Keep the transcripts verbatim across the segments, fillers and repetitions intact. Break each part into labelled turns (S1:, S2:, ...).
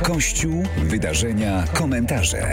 S1: Kościół, wydarzenia, komentarze.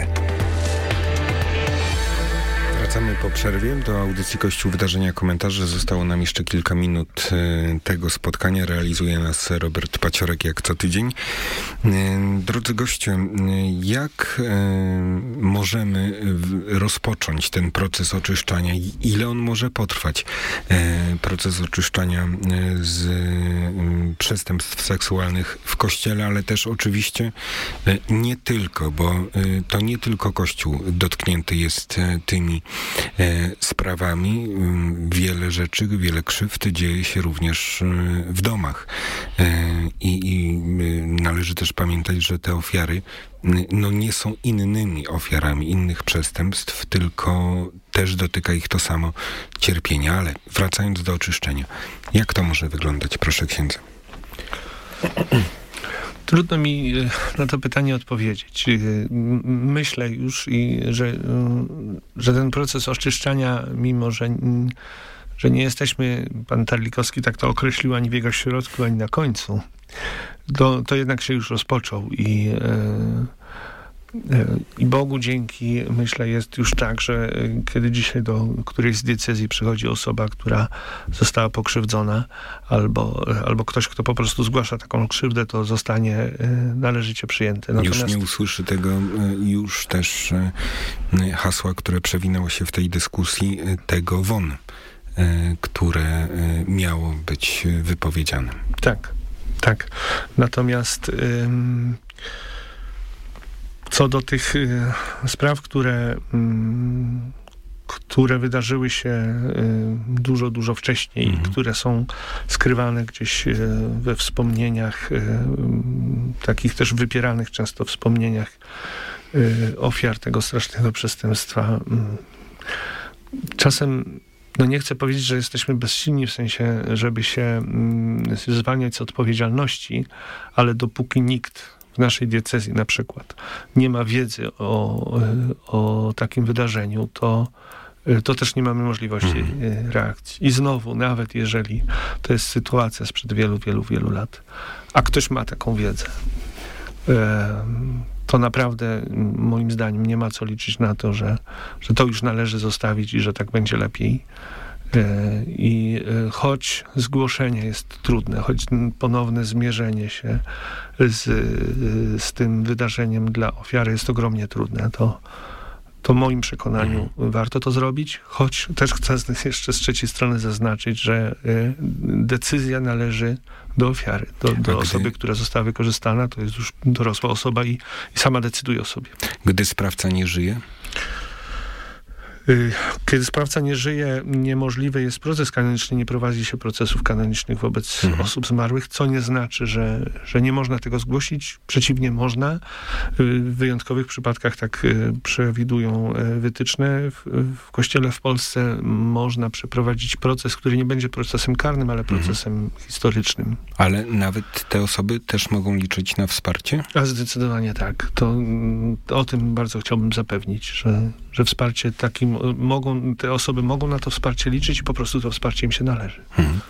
S2: Wracamy po przerwie do audycji Kościół, wydarzenia, komentarze. Zostało nam jeszcze kilka minut tego spotkania. Realizuje nas Robert Paciorek jak co tydzień. Drodzy goście, jak możemy rozpocząć ten proces oczyszczania? Ile on może potrwać? Proces oczyszczania z przestępstw seksualnych w Kościele, ale też oczywiście nie tylko, bo to nie tylko Kościół dotknięty jest tymi sprawami. Wiele rzeczy, wiele krzywd dzieje się również w domach. I, i należy też pamiętać, że te ofiary no, nie są innymi ofiarami innych przestępstw, tylko też dotyka ich to samo cierpienia. Ale wracając do oczyszczenia, jak to może wyglądać, proszę księdza?
S3: Trudno mi na to pytanie odpowiedzieć. Myślę już, i, że, że ten proces oczyszczania, mimo że, że nie jesteśmy, pan Terlikowski tak to określił, ani w jego środku, ani na końcu, to, to jednak się już rozpoczął i I Bogu dzięki, myślę, jest już tak, że kiedy dzisiaj do którejś z diecezji przychodzi osoba, która została pokrzywdzona, albo, albo ktoś, kto po prostu zgłasza taką krzywdę, to zostanie należycie przyjęty. Natomiast...
S2: Już nie usłyszy tego już też hasła, które przewinęło się w tej dyskusji, tego won, które miało być wypowiedziane.
S3: Tak, tak. Natomiast ym... co do tych y, spraw, które, y, które wydarzyły się y, dużo, dużo wcześniej, mhm. które są skrywane gdzieś y, we wspomnieniach, y, takich też wypieranych często wspomnieniach y, ofiar tego strasznego przestępstwa. Y, czasem no nie chcę powiedzieć, że jesteśmy bezsilni w sensie, żeby się mm, zwalniać z odpowiedzialności, ale dopóki nikt w naszej diecezji na przykład nie ma wiedzy o, o takim wydarzeniu, to, to też nie mamy możliwości mhm. reakcji. I znowu, nawet jeżeli to jest sytuacja sprzed wielu, wielu, wielu lat, a ktoś ma taką wiedzę, to naprawdę moim zdaniem nie ma co liczyć na to, że, że to już należy zostawić i że tak będzie lepiej. I choć zgłoszenie jest trudne, choć ponowne zmierzenie się z, z tym wydarzeniem dla ofiary jest ogromnie trudne, to, to w moim przekonaniu mhm. warto to zrobić, choć też chcę jeszcze z trzeciej strony zaznaczyć, że decyzja należy do ofiary, do, do osoby, która została wykorzystana, to jest już dorosła osoba i, i sama decyduje o sobie.
S2: Gdy sprawca nie żyje?
S3: Kiedy sprawca nie żyje, niemożliwy jest proces kanoniczny, nie prowadzi się procesów kanonicznych wobec mhm. osób zmarłych, co nie znaczy, że, że nie można tego zgłosić. Przeciwnie, można. W wyjątkowych przypadkach tak przewidują wytyczne. W, w Kościele w Polsce można przeprowadzić proces, który nie będzie procesem karnym, ale procesem mhm. historycznym. Ale
S2: nawet te osoby też mogą liczyć na wsparcie?
S3: A zdecydowanie tak. To, to o tym bardzo chciałbym zapewnić, że, że wsparcie takim mogą, te osoby mogą na to wsparcie liczyć i po prostu to wsparcie im się należy. Hmm.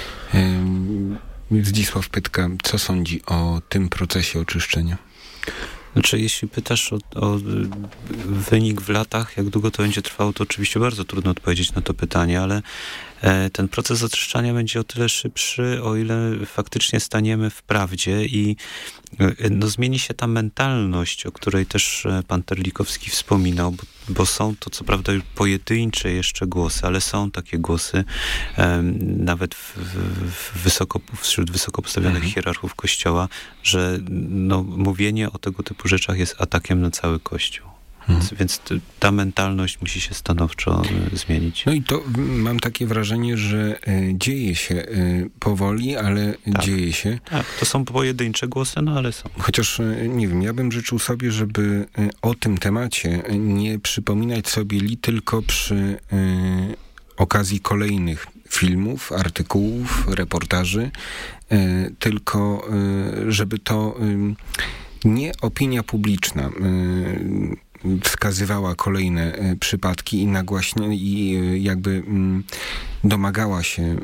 S2: Zdzisław Pytka, co sądzi o tym procesie oczyszczenia?
S4: Znaczy, jeśli pytasz o, o wynik w latach, jak długo to będzie trwało, to oczywiście bardzo trudno odpowiedzieć na to pytanie, ale e, ten proces oczyszczania będzie o tyle szybszy, o ile faktycznie staniemy w prawdzie i e, no, zmieni się ta mentalność, o której też pan Terlikowski wspominał, bo, bo są to co prawda pojedyncze jeszcze głosy, ale są takie głosy e, nawet w, w wysoko, wśród wysoko postawionych mhm. hierarchów Kościoła, że no, mówienie o tego typu rzeczach jest atakiem na cały Kościół. Hmm. Więc ta mentalność musi się stanowczo zmienić.
S2: No i to mam takie wrażenie, że y, dzieje się y, powoli, ale tak. dzieje się.
S4: Tak, to są pojedyncze głosy, no ale są.
S2: Chociaż, y, nie wiem, ja bym życzył sobie, żeby y, o tym temacie nie przypominać sobie li tylko przy y, okazji kolejnych filmów, artykułów, reportaży, y, tylko y, żeby to y, nie opinia publiczna y, wskazywała kolejne y, przypadki i nagłaśnie i y, jakby y, domagała się y,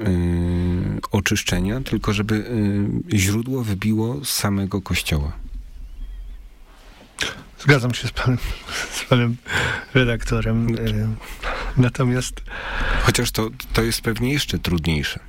S2: oczyszczenia, tylko żeby y, źródło wybiło z samego Kościoła.
S3: Zgadzam się z panem, z panem redaktorem. Natomiast...
S2: Chociaż to, to jest pewnie jeszcze trudniejsze.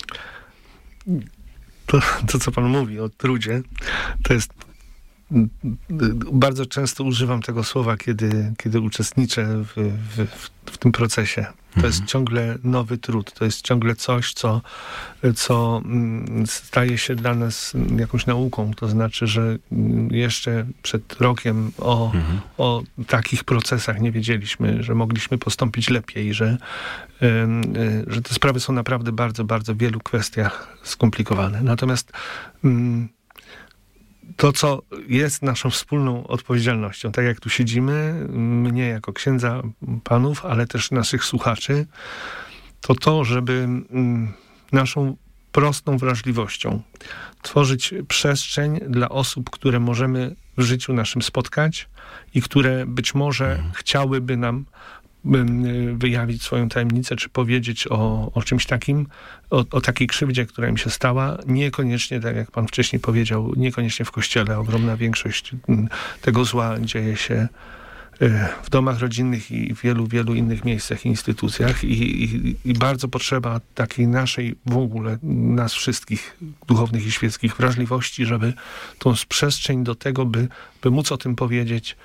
S3: To, to, co pan mówi o trudzie, to jest... Bardzo często używam tego słowa, kiedy, kiedy uczestniczę w, w, w tym procesie. To mhm. jest ciągle nowy trud. To jest ciągle coś, co, co staje się dla nas jakąś nauką. To znaczy, że jeszcze przed rokiem o, mhm. o takich procesach nie wiedzieliśmy, że mogliśmy postąpić lepiej, że, że te sprawy są naprawdę bardzo, bardzo w wielu kwestiach skomplikowane. Natomiast to, co jest naszą wspólną odpowiedzialnością, tak jak tu siedzimy, mnie jako księdza panów, ale też naszych słuchaczy, to to, żeby naszą prostą wrażliwością tworzyć przestrzeń dla osób, które możemy w życiu naszym spotkać i które być może mhm. chciałyby nam wyjawić swoją tajemnicę, czy powiedzieć o, o czymś takim, o, o takiej krzywdzie, która im się stała. Niekoniecznie, tak jak pan wcześniej powiedział, niekoniecznie w Kościele. Ogromna większość tego zła dzieje się w domach rodzinnych i w wielu, wielu innych miejscach i instytucjach. I, i, i bardzo potrzeba takiej naszej, w ogóle nas wszystkich, duchownych i świeckich, wrażliwości, żeby tą przestrzeń do tego, by, by móc o tym powiedzieć,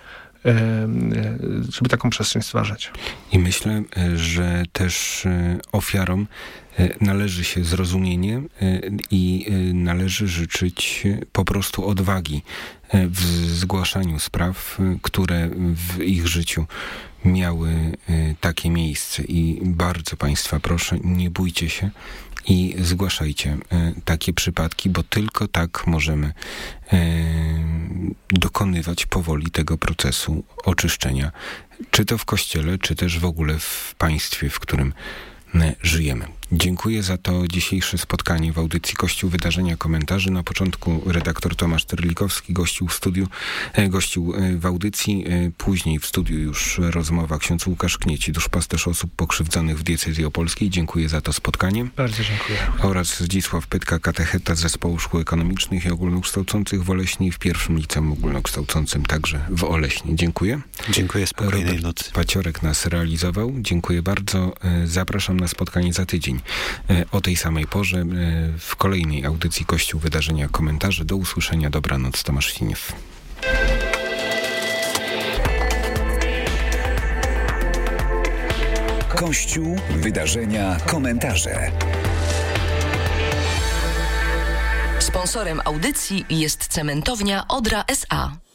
S3: żeby taką przestrzeń stwarzać.
S2: I myślę, że też ofiarom należy się zrozumienie i należy życzyć po prostu odwagi w zgłaszaniu spraw, które w ich życiu miały takie miejsce. I bardzo Państwa proszę, nie bójcie się i zgłaszajcie e, takie przypadki, bo tylko tak możemy e, dokonywać powoli tego procesu oczyszczenia, czy to w Kościele, czy też w ogóle w państwie, w którym e, żyjemy. Dziękuję za to dzisiejsze spotkanie w audycji Kościół Wydarzenia Komentarzy. Na początku redaktor Tomasz Terlikowski gościł w studiu, e, gościł w audycji, e, później w studiu już rozmowa ksiądz Łukasz Knieci, duszpasterz osób pokrzywdzonych w diecezji opolskiej. Dziękuję za to spotkanie.
S3: Bardzo dziękuję.
S2: Oraz Zdzisław Pytka, katecheta z Zespołu Szkół Ekonomicznych i Ogólnokształcących w Oleśni, w pierwszym liceum ogólnokształcącym także w Oleśni. Dziękuję.
S4: Dziękuję, spokojnej
S2: Robert
S4: nocy.
S2: Paciorek nas realizował. Dziękuję bardzo. Zapraszam na spotkanie za tydzień o tej samej porze w kolejnej audycji Kościół Wydarzenia Komentarzy. Do usłyszenia. Dobranoc. Tomasz Siniew.
S1: Kościół Wydarzenia Komentarze.
S5: Sponsorem audycji jest cementownia Odra S A.